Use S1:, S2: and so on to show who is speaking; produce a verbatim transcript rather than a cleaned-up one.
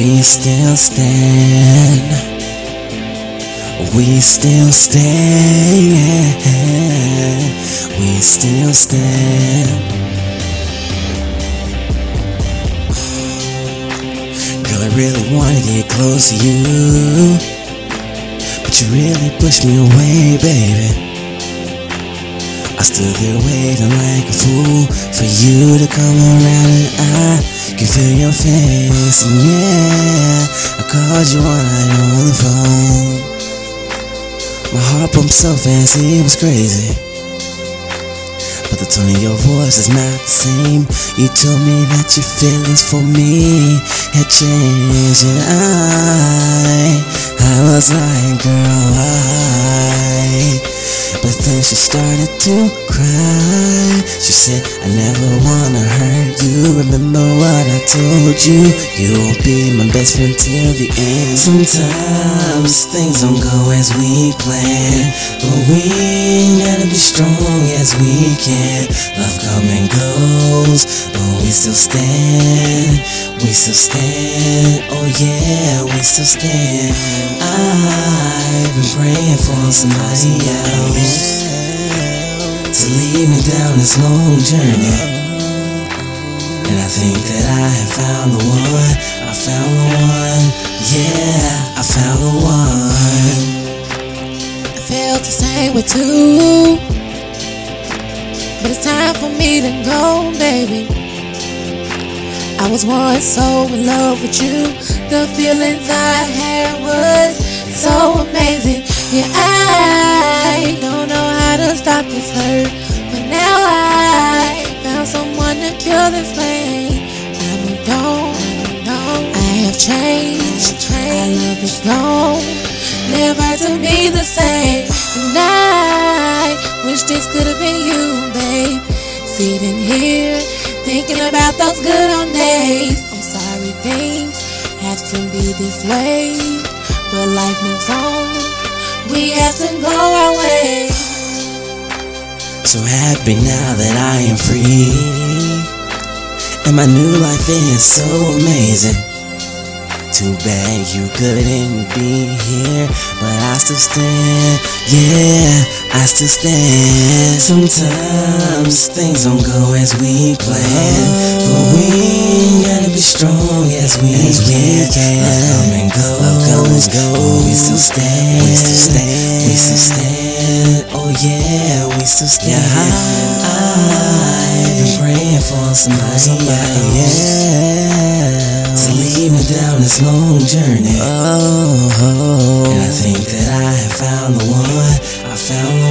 S1: we still stand. We still stand. We still stand. Girl, I really wanna get close to you, but you really pushed me away, baby. I stood there waiting like a fool for you to come around, and I can feel your face. And yeah, I called you one night on the phone. My heart pumped so fast, it was crazy. But the tone of your voice is not the same. You told me that your feelings for me had changed, and I, I was like, girl, why? But then she started to cry. She said, I never wanna hurt you. Remember what I told you, you'll be my best friend till the end. Sometimes things don't go as we plan, but we gotta be strong as we can. Love comes and goes, but we still stand. We still stand, oh yeah, we still stand. I've been praying for somebody else to lead me down this long journey, and I think that I have found the one. I found the one, yeah, I found the one.
S2: I felt the same way too, but it's time for me to go, baby. I was once so in love with you. The feelings I had was so amazing. Yeah, I don't know how to stop this hurt, but now I found someone to cure this pain. I moved on, I have changed. Our love is gone, never to be the same. And I wish this could have been you, babe. Sitting here thinking about those good old days. I'm sorry things have to be this way, but life moves on. We have to go our way.
S1: So happy now that I am free, and my new life is so amazing. Too bad you couldn't be here, but I still stand. Yeah, I still stand. Sometimes things don't go as we plan, but we gotta be strong as we as we can. Love come and go, love come and go. We still stand. We still stand. We still stand. Oh yeah, we still stand. Yeah, I've been praying for somebody, somebody else to lead me down this long journey. Oh, oh, and I think that I have found the one. I found the